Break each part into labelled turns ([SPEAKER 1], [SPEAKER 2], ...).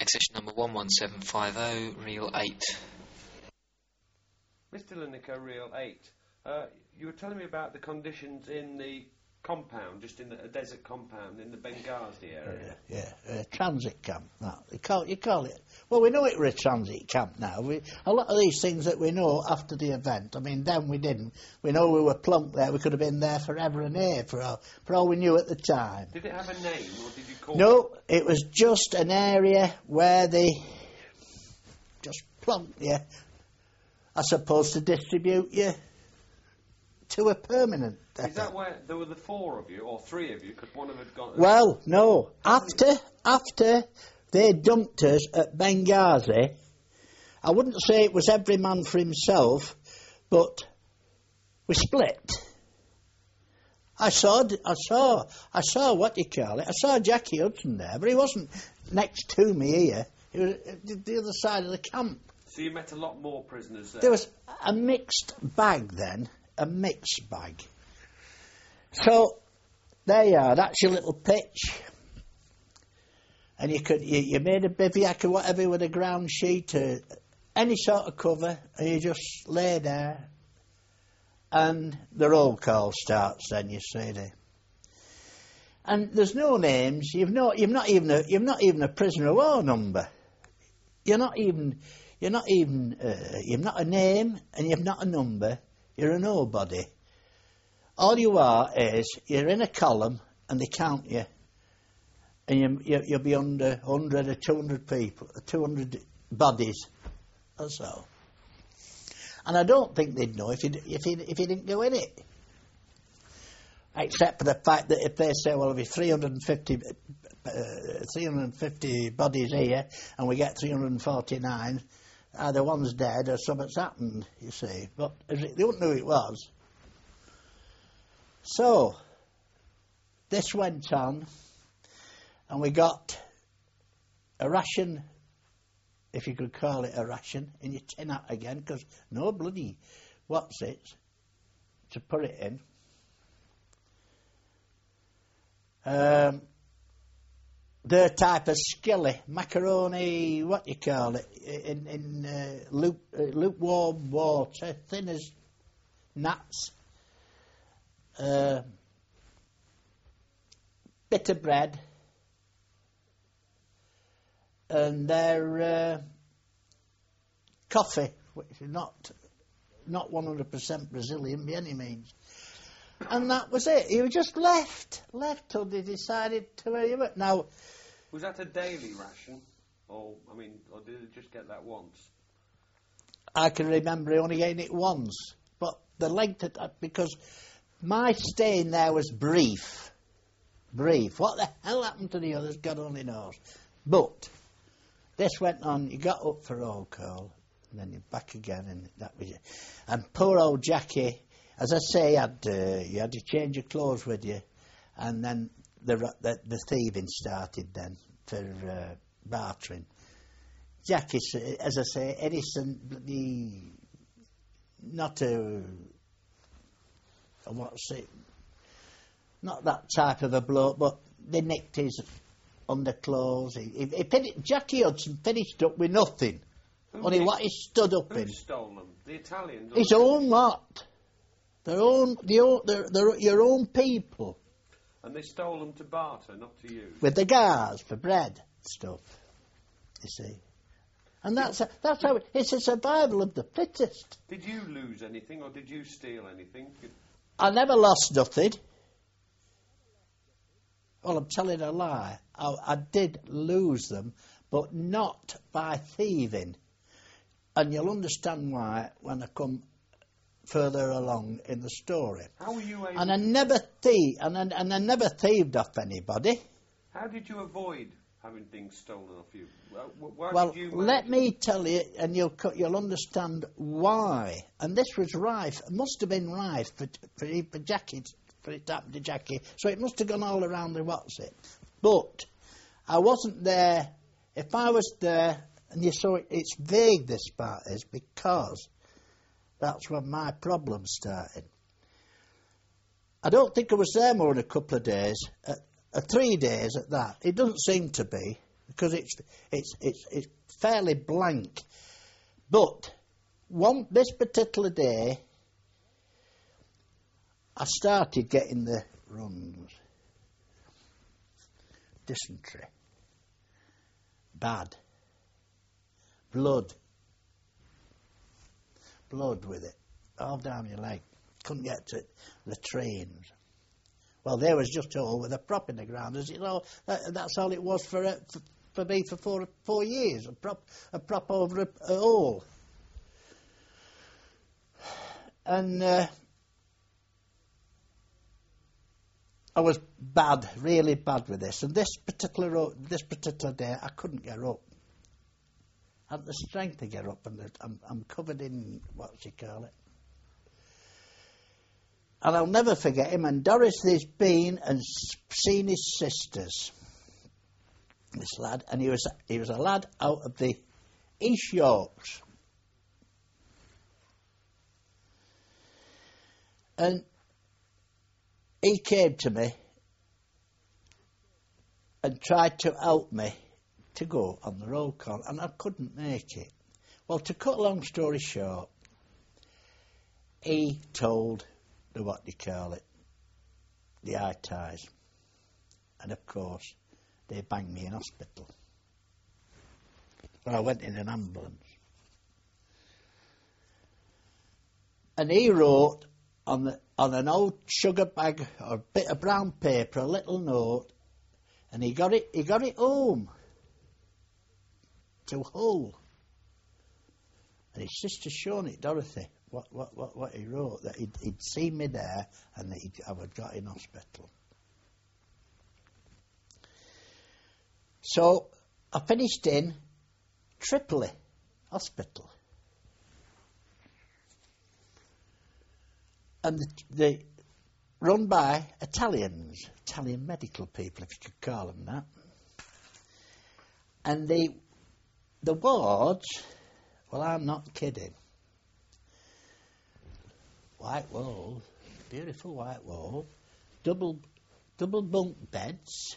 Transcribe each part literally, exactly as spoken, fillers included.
[SPEAKER 1] Extension number one one seven five zero, reel eight.
[SPEAKER 2] Mister Lineker, reel eight. Uh, you were telling me about the conditions in the compound, just in the, a desert compound in the Benghazi area.
[SPEAKER 3] Yeah, yeah, uh, transit camp. No, you call you call it. Well, we know it was a transit camp now. We, a lot of these things that we know after the event. I mean, then we didn't. We know we were plump there. We could have been there forever and ever for all, for all we knew at the time.
[SPEAKER 2] Did it have a name, or did you call
[SPEAKER 3] no,
[SPEAKER 2] it?
[SPEAKER 3] No, it was just an area where they just plunked you, I suppose, to distribute you to a permanent.
[SPEAKER 2] Is that where there were the four of you, or three of you, because one of them had gone...
[SPEAKER 3] Well, no. After after they dumped us at Benghazi, I wouldn't say it was every man for himself, but we split. I saw, I saw, I saw what you call it. I saw Jackie Hudson there, but he wasn't next to me here. He was at the other side of the camp.
[SPEAKER 2] So you met a lot more prisoners there?
[SPEAKER 3] There was a mixed bag then, a mixed bag. So, there you are, that's your little pitch. And you could you, you made a bivouac or whatever with a ground sheet, or any sort of cover, and you just lay there. And the roll call starts then, you see there. And there's no names, you've not you've not even a you've not even a prisoner of war number. You're not even you're not even uh, you've not a name and you've not a number, you're a nobody. All you are is, you're in a column and they count you. And you, you, you'll be under one hundred or two hundred people, two hundred bodies. That's all. And I don't think they'd know if you, if you, if you didn't go in it. Except for the fact that if they say, well, there'll be three hundred fifty, uh, three hundred fifty bodies here and we get three hundred forty-nine, either one's dead or something's happened, you see. But they wouldn't know who it was. So, this went on, and we got a ration, if you could call it a ration, in your tin hat again, because no bloody, what's it, to put it in. Um, their type of skilly, macaroni, what you call it, in, in uh, luke, uh, lukewarm water, thin as gnats. Uh, bit of bread, and their uh, coffee, which is not not one hundred percent Brazilian by any means. And that was it. He just left, left till they decided to leave it. Now,
[SPEAKER 2] was that a daily ration, or I mean, or did they just get that once?
[SPEAKER 3] I can remember only getting it once, but the length of that, because my stay in there was brief. Brief. What the hell happened to the others, God only knows. But this went on, you got up for roll call, and then you're back again, and that was it. And poor old Jackie, as I say, you had, uh, you had to change your clothes with you, and then the the, the thieving started then for uh, bartering. Jackie, as I say, innocent, bloody, not a... what's it, not that type of a bloke, but they nicked his underclothes. He, he, he finished, Jackie Hudson finished up with nothing.
[SPEAKER 2] Who
[SPEAKER 3] Only
[SPEAKER 2] did,
[SPEAKER 3] what he stood up
[SPEAKER 2] who
[SPEAKER 3] in.
[SPEAKER 2] Who stole them? The Italians?
[SPEAKER 3] His own lot. Their own, the own, they're, they're your own people.
[SPEAKER 2] And they stole them to barter, not to use?
[SPEAKER 3] With the guards for bread and stuff, you see. And that's a, that's how it, it's a survival of the fittest.
[SPEAKER 2] Did you lose anything, or did you steal anything?
[SPEAKER 3] I never lost nothing. Well, I'm telling a lie. I, I did lose them, but not by thieving. And you'll understand why when I come further along in the story.
[SPEAKER 2] How were you able?
[SPEAKER 3] And I never thieved, and I, and I never thieved off anybody.
[SPEAKER 2] How did you avoid having things stolen off you? Well, why
[SPEAKER 3] well
[SPEAKER 2] did you
[SPEAKER 3] let me tell you, and you'll you'll understand why. And this was rife. It must have been rife for for, for Jackie, for it to happen to Jackie. So it must have gone all around the what's it. But I wasn't there. If I was there, and you saw it, it's vague. This part is because that's when my problem started. I don't think I was there more than a couple of days. Uh, uh, three days at that. It doesn't seem to be. because it's it's it's it's fairly blank. But one this particular day, I started getting the runs. Dysentery. Bad. Blood. Blood with it. All down your leg. Couldn't get to the trains. Well, there was just all with a prop in the ground. As you know, that, that's all it was for, uh, for for me for four four years. A prop a prop over a, a hole. And uh, I was bad, really bad with this. And this particular this particular day, I couldn't get up. I had the strength to get up, and I'm, I'm covered in what's you call it. And I'll never forget him. And Doris has been and seen his sisters. This lad, and he was he was a lad out of the East Yorks. And he came to me and tried to help me to go on the roll call, and I couldn't make it. Well, to cut a long story short, he told the what do you call it, the eye ties, and of course they banged me in hospital. Well, I went in an ambulance, and he wrote on the on an old sugar bag or a bit of brown paper a little note, and he got it he got it home to Hull, and his sister shown it, Dorothy, what what what, what he wrote, that he'd, he'd seen me there and that he'd, I had got in hospital. So I finished in Tripoli Hospital. And the, the run by Italians, Italian medical people, if you could call them that. And the the wards, well, I'm not kidding. White walls, beautiful white wall, double double bunk beds.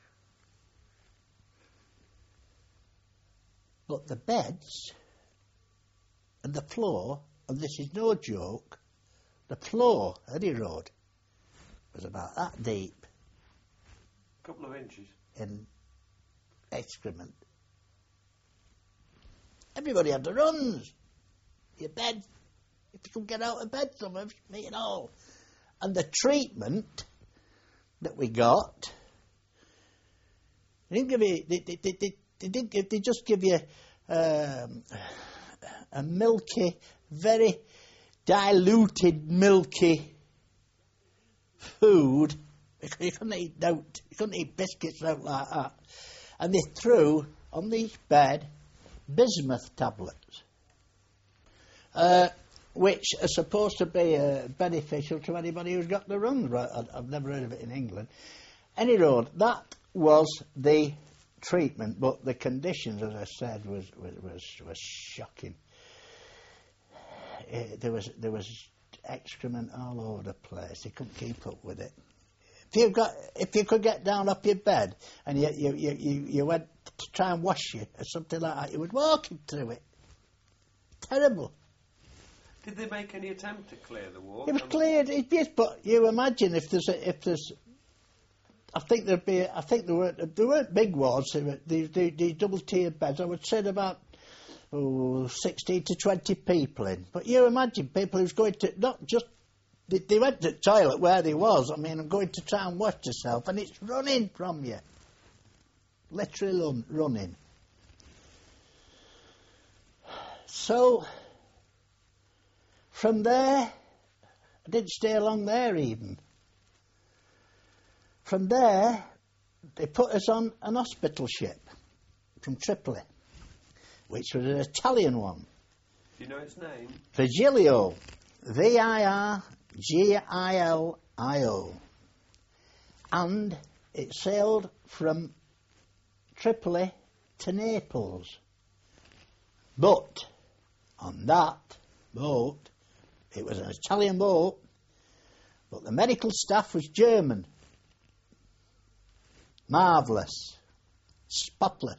[SPEAKER 3] But the beds and the floor, and this is no joke, the floor, Eddie Road, was about that deep.
[SPEAKER 2] A couple of inches. In
[SPEAKER 3] excrement. Everybody had the runs. Your bed, if you could get out of bed, some of me and all. And the treatment that we got, they didn't give you, they, they, they, they, they didn't give, they just give you um, a milky, very diluted, milky food. You couldn't eat out, you couldn't eat biscuits out like that. And they threw on each bed bismuth tablets, uh, which are supposed to be uh, beneficial to anybody who's got the runs. Right? I've never heard of it in England. Anyhow, that was the treatment, but the conditions, as I said, was was was, was shocking. Uh, there was there was excrement all over the place. You couldn't keep up with it. If you got if you could get down off your bed and you you you, you, you went to try and wash you or something like that, you would walk through it. Terrible.
[SPEAKER 2] Did they make any attempt to clear the ward?
[SPEAKER 3] It was cleared, it, yes, but you imagine if there's a, if there's. I think there'd be. I think there weren't there weren't big wards. There were these, these, these double tiered beds. I would say about oh, sixteen to twenty people in. But you imagine people who's going to not just they, they went to the toilet where they was. I mean, I'm going to try and wash yourself, and it's running from you, literally run, running. So from there, I didn't stay long there even. From there, they put us on an hospital ship from Tripoli, which was an Italian one.
[SPEAKER 2] Do you know its name?
[SPEAKER 3] Virgilio. V I R G I L I O. And it sailed from Tripoli to Naples. But on that boat, it was an Italian boat, but the medical staff was German. Marvellous. spotless.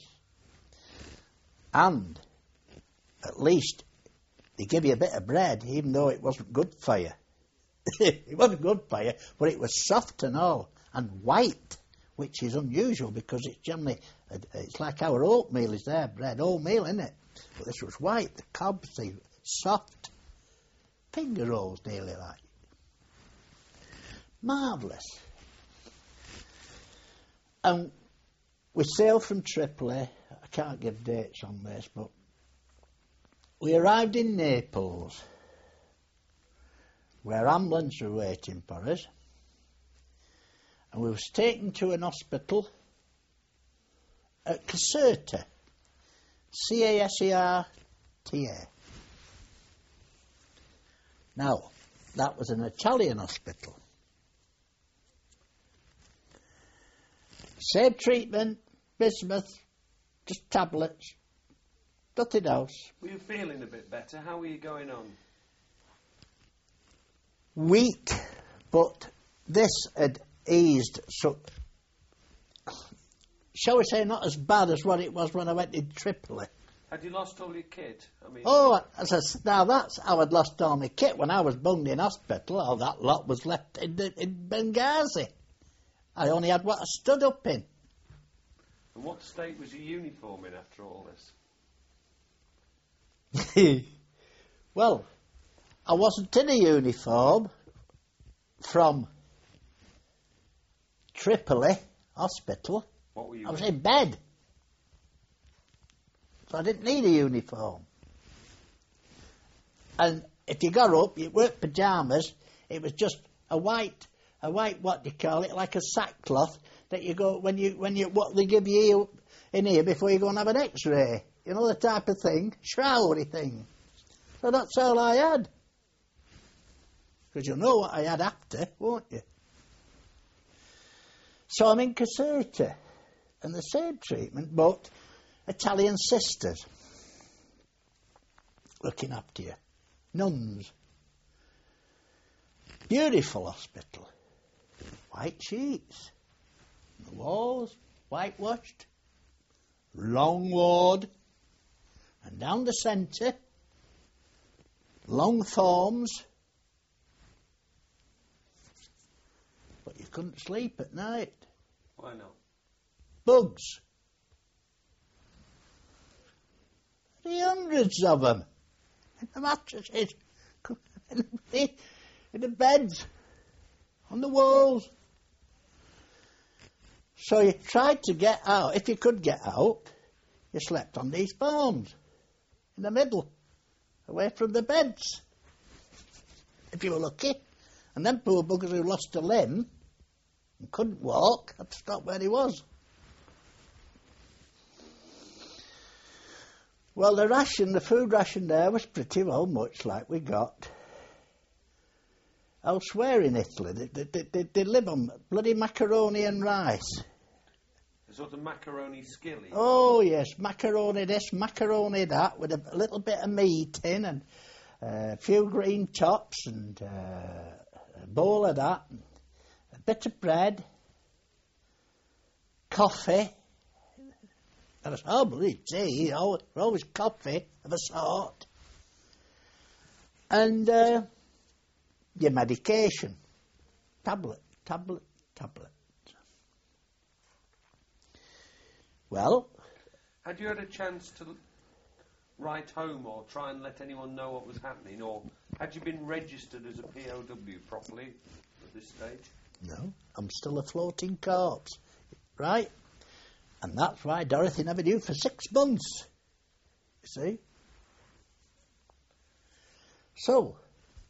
[SPEAKER 3] And at least they give you a bit of bread, even though it wasn't good for you. It wasn't good for you, but it was soft and all, and white, which is unusual because it's generally, it's like our oatmeal is there, bread, oatmeal, isn't it? But this was white, the cobs, the soft finger rolls nearly like. Marvellous. And we sailed from Tripoli. I can't give dates on this, but we arrived in Naples, where ambulance were waiting for us, and we was taken to an hospital at Caserta, C A S E R T A. Now, that was an Italian hospital. Same treatment, bismuth, just tablets, nothing else.
[SPEAKER 2] Were you feeling a bit better? How were you going on?
[SPEAKER 3] Weak, but this had eased, so, shall we say, not as bad as what it was when I went in Tripoli.
[SPEAKER 2] Had you lost all your kit? I mean,
[SPEAKER 3] Oh, as I, s- now that's how I'd lost all my kit when I was bunged in hospital. All that lot was left in, the, in Benghazi. I only had what I stood up in.
[SPEAKER 2] and what state was your uniform in after all this?
[SPEAKER 3] Well, I wasn't in a uniform from Tripoli hospital.
[SPEAKER 2] What were you
[SPEAKER 3] I was
[SPEAKER 2] in?
[SPEAKER 3] in bed. So I didn't need a uniform. And if you got up, it weren't pyjamas, it was just a white, a white, what do you call it, like a sackcloth that you go, when you, when you, what they give you in here before you go and have an x-ray. You know, the type of thing, shroudy thing. So that's all I had. Because you'll know what I had after, won't you? So I'm in Caserta, and the same treatment, but Italian sisters looking after you. Nuns. Beautiful hospital. White sheets. The walls whitewashed. Long ward. And down the centre, long forms. But you couldn't sleep at night.
[SPEAKER 2] Why not?
[SPEAKER 3] Bugs. The hundreds of them. In the mattresses. In the, in the beds. On the walls. So you tried to get out. If you could get out, you slept on these forms. In the middle. Away from the beds. If you were lucky. And then poor buggers who lost a limb and couldn't walk had to stop where he was. Well, the ration, the food ration there was pretty well much like we got elsewhere in Italy. They, they, they, they live on bloody macaroni and rice.
[SPEAKER 2] A sort of macaroni skilly.
[SPEAKER 3] Oh, yes, macaroni this, macaroni that, with a, a little bit of meat in and uh, a few green tops and uh, a bowl of that, a bit of bread, coffee. And it's oh, bloody tea, always, always coffee of a sort. And uh, your medication. Tablet, tablet, tablet. Well,
[SPEAKER 2] Had you had a chance to write home or try and let anyone know what was happening, or had you been registered as a P O W properly at this stage?
[SPEAKER 3] no, I'm still a floating corpse. Right? And that's why Dorothy never knew for six months. You see? So,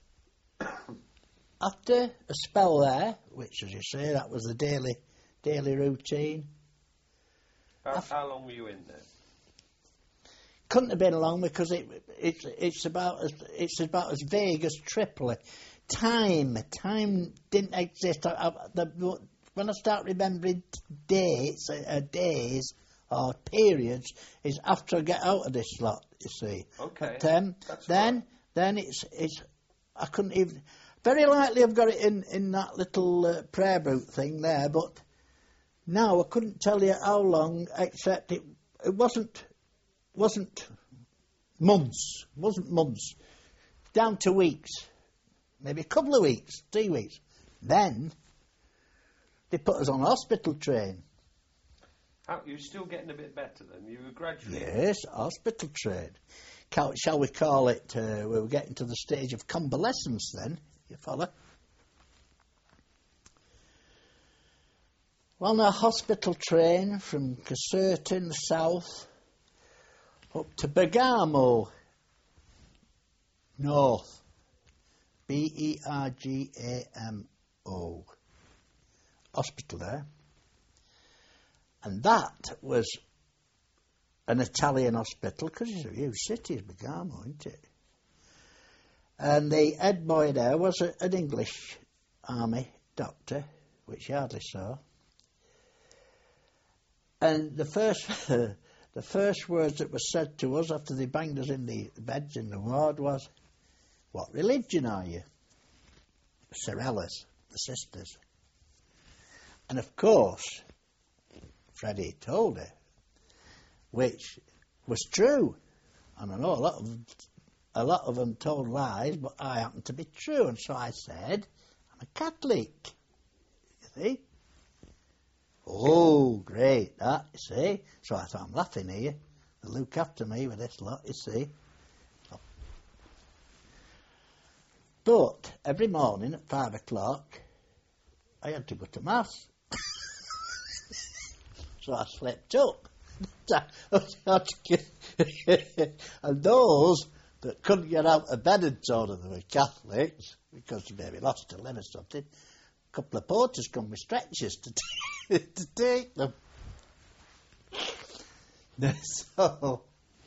[SPEAKER 3] after a spell there, which, as you say, that was the daily daily routine,
[SPEAKER 2] How, how long were you in there?
[SPEAKER 3] couldn't have been long because it, it's it's about as it's about as vague as Tripoli. Time, time didn't exist. I, I, the, when I start remembering dates, uh, days or periods, is after I get out of this lot. You see.
[SPEAKER 2] Okay.
[SPEAKER 3] But, um,
[SPEAKER 2] That's
[SPEAKER 3] then,
[SPEAKER 2] right.
[SPEAKER 3] then it's it's. I couldn't even. Very likely, I've got it in in that little uh, prayer boot thing there, but Now, I couldn't tell you how long, except it, it wasn't, wasn't months, wasn't months, down to weeks, maybe a couple of weeks, three weeks. Then, they put us on a hospital train.
[SPEAKER 2] How, you were still getting a bit better then? You were gradually...
[SPEAKER 3] Yes, hospital train. Ca- Shall we call it, uh, we were getting to the stage of convalescence then, you follow? On a hospital train from Caserta in the south up to Bergamo, north, B E R G A M O, hospital there. And that was an Italian hospital, because it's a huge city, it's Bergamo, isn't it? And the head boy there was a, an English army doctor, which you hardly saw. And the first, the first words that were said to us after they banged us in the beds in the ward was, "What religion are you?" Sorellas, the sisters. And of course, Freddie told her, which was true. And I know a lot of a lot of them told lies, but I happened to be true, and so I said, "I'm a Catholic." You see? Oh, great, that, you see. So I thought, I'm laughing here. They look after me with this lot, you see. But every morning at five o'clock, I had to go to Mass. So I slept up. And those that couldn't get out of bed and told them they were Catholics, because they maybe lost a limb or something, a couple of porters come with stretchers to, t- to take them. So,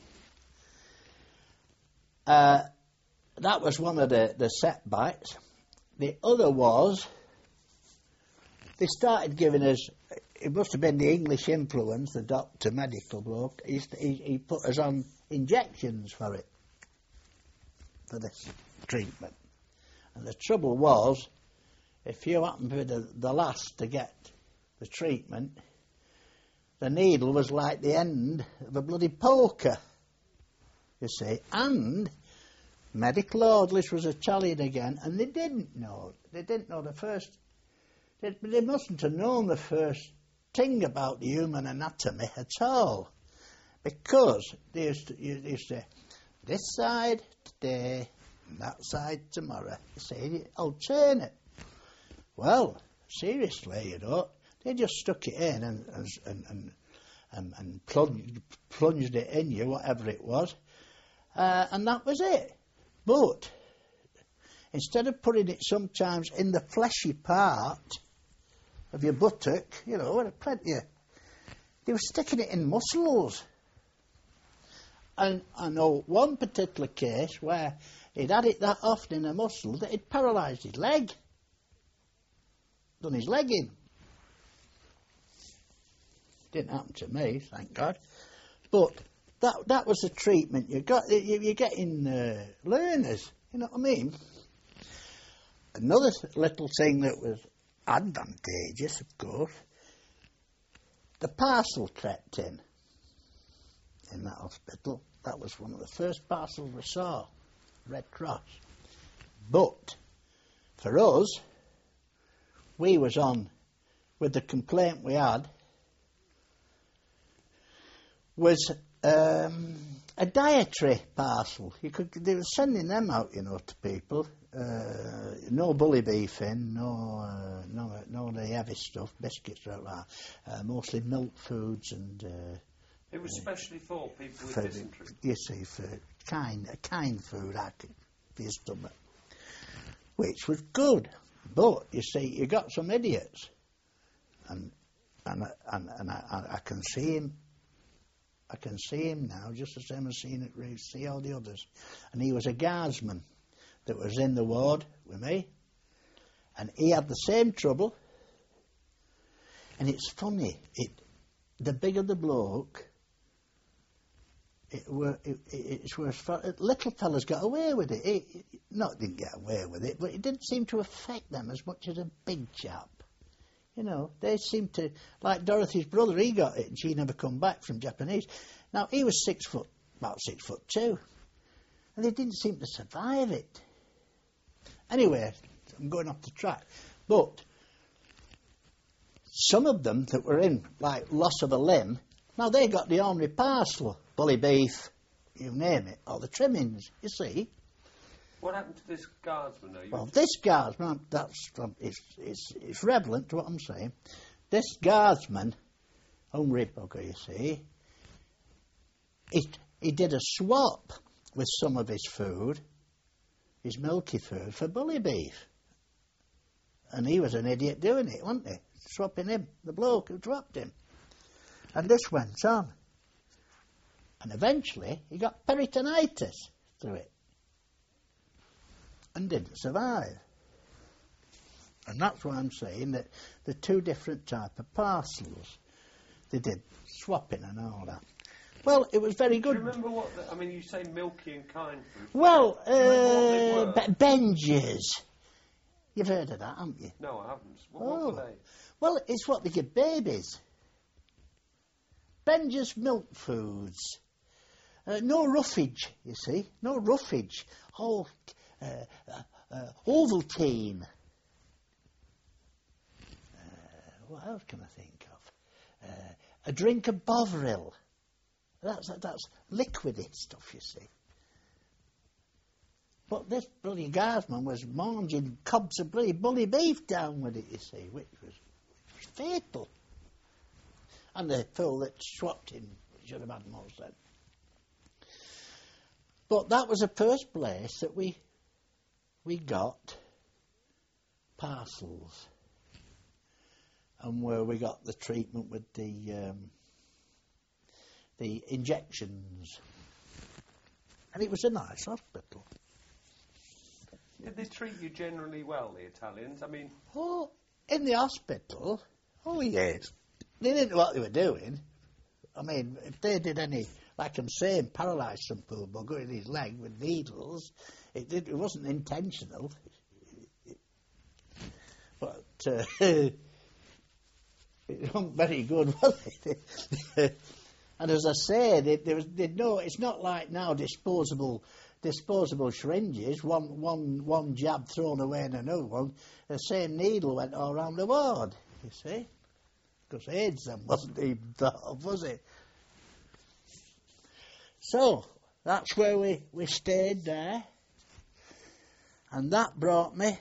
[SPEAKER 3] uh, that was one of the, the setbacks. The other was, they started giving us, it must have been the English influence, the doctor, medical bloke, he, he, he put us on injections for it, for this treatment. And the trouble was, if you happened to be the, the last to get the treatment, the needle was like the end of a bloody poker, you see. And medical orderlies was Italian again, and they didn't know. They didn't know the first... They, they mustn't have known the first thing about the human anatomy at all. Because they used to, they used to this side today, and that side tomorrow. You see, alternate. Well, seriously, you know, they just stuck it in and and and and, and plunged, plunged it in you, whatever it was, uh, and that was it. But instead of putting it sometimes in the fleshy part of your buttock, you know, with plenty of, they were sticking it in muscles. And I know one particular case where he'd had it that often in a muscle that it paralysed his leg. Done his leg in. Didn't happen to me, thank God. But that that was the treatment you got. You, you're getting uh, learners, you know what I mean? Another little thing that was advantageous, of course, the parcel crept in, in that hospital. That was one of the first parcels we saw, Red Cross. But for us, we was on, with the complaint we had, was um, a dietary parcel. You could, they were sending them out, you know, to people. Uh, no bully beef in, no, uh, no, no the heavy stuff, biscuits like that. Uh, mostly milk foods and. Uh,
[SPEAKER 2] it was uh, specially for people with
[SPEAKER 3] for,
[SPEAKER 2] dysentery.
[SPEAKER 3] You see, for kind, a kind food, I could, for your stomach, which was good. But you see, you got some idiots, and and and, and I, I can see him. I can see him now, just the same as seeing it. Really see all the others, and he was a guardsman that was in the ward with me, and he had the same trouble. And it's funny, it the bigger the bloke, it were it, it, it's worse. For, little fellas got away with it. It, it. Not didn't get away with it, but it didn't seem to affect them as much as a big chap. You know, they seem to, like Dorothy's brother, he got it and she never come back from Japanese. Now, he was six foot, about six foot two, and they didn't seem to survive it. Anyway, I'm going off the track. But some of them that were in, like, loss of a limb, now they got the ordinary parcel, bully beef, you name it, or the trimmings, you see.
[SPEAKER 2] What happened to this guardsman? Are you
[SPEAKER 3] Well, this guardsman, that's, it's, it's, it's relevant to what I'm saying. This guardsman, hungry bugger, you see, he, he did a swap with some of his food, his milky food, for bully beef. And he was an idiot doing it, wasn't he? Swapping him, the bloke who dropped him. And this went on. And eventually he got peritonitis through it. And didn't survive. And that's why I'm saying that the two different type of parcels, they did swapping and all that. Well, it was very good.
[SPEAKER 2] Do you remember what, the, I mean, you say milky and kind food.
[SPEAKER 3] Well,
[SPEAKER 2] Do you remember
[SPEAKER 3] uh,
[SPEAKER 2] what they were?
[SPEAKER 3] Be- Benji's. You've heard of that, haven't you?
[SPEAKER 2] No, I haven't. What,
[SPEAKER 3] Oh.
[SPEAKER 2] what were they?
[SPEAKER 3] Well, it's what they give babies. Benji's milk foods. Uh, no roughage, you see. No roughage. Oh, uh, uh, uh, Ovaltine. Uh, what else can I think of? Uh, a drink of Bovril. That's, that's liquidy stuff, you see. But this bloody guardsman was manging cobs of bloody bully beef down with it, you see, which was, which was fatal. And the fool that swapped him should have had more sense. But that was the first place that we we got parcels, and where we got the treatment with the um, the injections, and it was a nice hospital.
[SPEAKER 2] Did they treat you generally well, the Italians? I mean,
[SPEAKER 3] Oh, in the hospital? Oh yes, they didn't know what they were doing. I mean, if they did any, like I'm saying, paralysed some poor bugger in his leg with needles, it did. It wasn't intentional. But uh, it wasn't very good, was it? And as I say, they, there was, they no. It's not like now disposable, disposable syringes. One, one, one jab thrown away and another one. The same needle went all round the ward. You see, because AIDS then wasn't even thought of, was it? So that's where we, we stayed there, and that brought me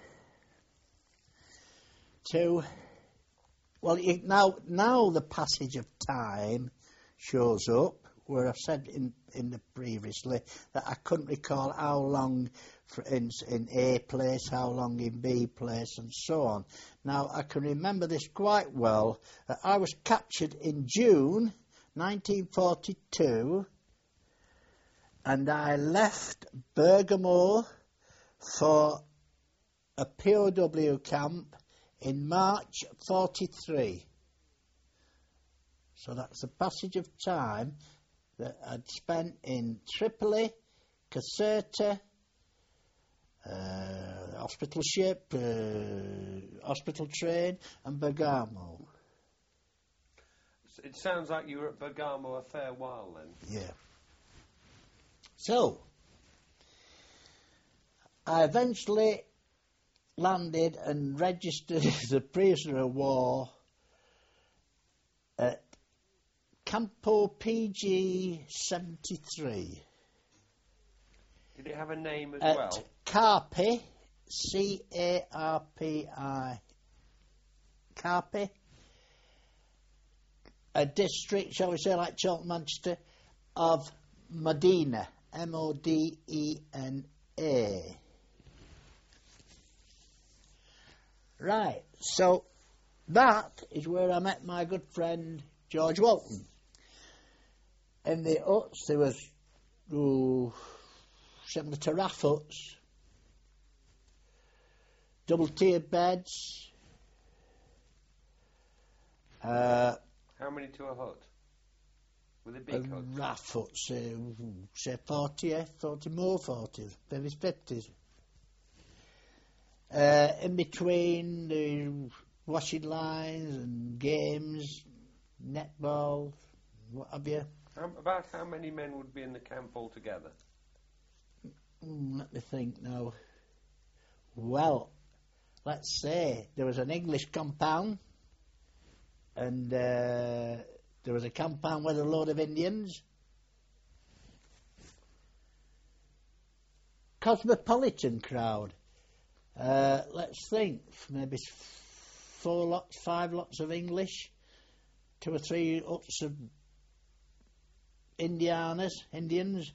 [SPEAKER 3] to, well, you, now now the passage of time shows up, where I've said in, in the previously that I couldn't recall how long for in, in A place, how long in B place, and so on. Now, I can remember this quite well, that I was captured in June nineteen forty-two, and I left Bergamo for a P O W camp in March forty-three. So that's the passage of time that I'd spent in Tripoli, Caserta, uh, hospital ship, uh, hospital train, and Bergamo.
[SPEAKER 2] it sounds like you were at Bergamo a fair while then.
[SPEAKER 3] Yeah. So, I eventually landed and registered as a prisoner of war at Campo P G seventy-three.
[SPEAKER 2] Did it have a name as
[SPEAKER 3] At
[SPEAKER 2] well?
[SPEAKER 3] Carpi, C A R P I, Carpi, a district, shall we say, like Chalton, Manchester, of Modena, M O D E N A. Right, so that is where I met my good friend George Walton. In the huts, there was ooh, similar to raff huts, double-tiered beds. Uh,
[SPEAKER 2] How many to a hut? Were they
[SPEAKER 3] a
[SPEAKER 2] big huts?
[SPEAKER 3] raff hut, say, say forty, eh? forty more, forties, maybe fifties. Uh, in between, the washing lines and games, netball, what have you.
[SPEAKER 2] Um, about how many men would be in the camp altogether?
[SPEAKER 3] Mm, let me think now. Well, let's say there was an English compound, and uh, there was a compound with a load of Indians. Cosmopolitan crowd. Uh, let's think, maybe four lots, five lots of English, two or three lots of Indianas, Indians,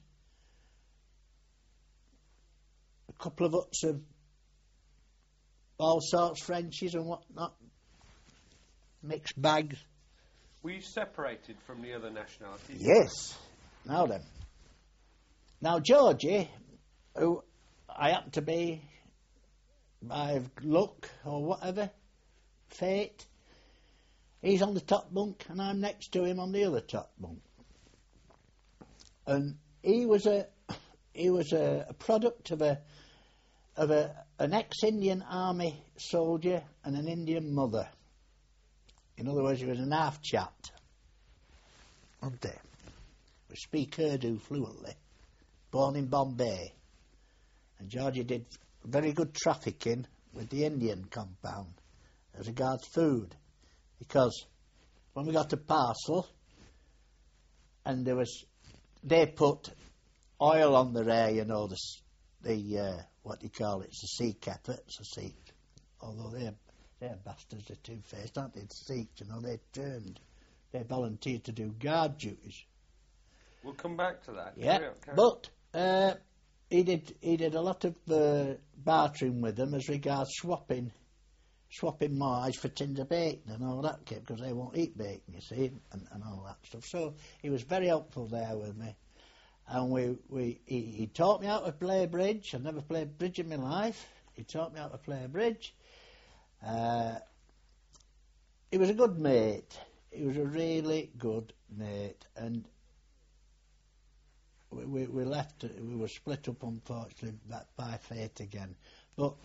[SPEAKER 3] a couple of huts of all sorts, Frenchies and whatnot, mixed bags.
[SPEAKER 2] Were you separated from the other nationalities?
[SPEAKER 3] Yes. Now then. Now Georgie, who I happen to be, by luck or whatever, fate, he's on the top bunk and I'm next to him on the other top bunk. And he was a he was a, a product of a of a an ex-Indian army soldier and an Indian mother. In other words, he was an half chat, wasn't he? We speak Urdu fluently. Born in Bombay, and Georgie did very good trafficking with the Indian compound as regards food, because when we got a parcel and there was, they put oil on the air, you know, the the uh, what do you call it? It's the sea kefir, it's a sea. Although they're they're bastards, they're two faced, aren't they? The Sikhs, you know, they turned, they volunteered to do guard duties.
[SPEAKER 2] We'll come back to that.
[SPEAKER 3] Yeah,
[SPEAKER 2] Carry on, carry on.
[SPEAKER 3] but. Uh, He did. He did a lot of uh, bartering with them as regards swapping, swapping mice for tins of bacon and all that kit, because they won't eat bacon, you see, and, and all that stuff. So he was very helpful there with me, and we we he, he taught me how to play bridge. I've never played bridge in my life. He taught me how to play bridge. Uh, he was a good mate. He was a really good mate, and. We, we, we left, we were split up unfortunately by fate again. But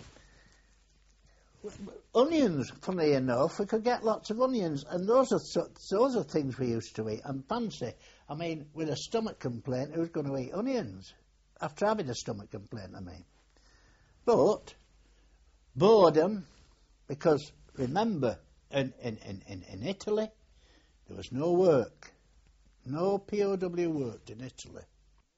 [SPEAKER 3] onions, funny enough, we could get lots of onions, and those are those are things we used to eat. And fancy, I mean, with a stomach complaint, who's going to eat onions? After having a stomach complaint, I mean. But boredom, because remember, in, in, in, in, in Italy, there was no work. No P O W worked in Italy.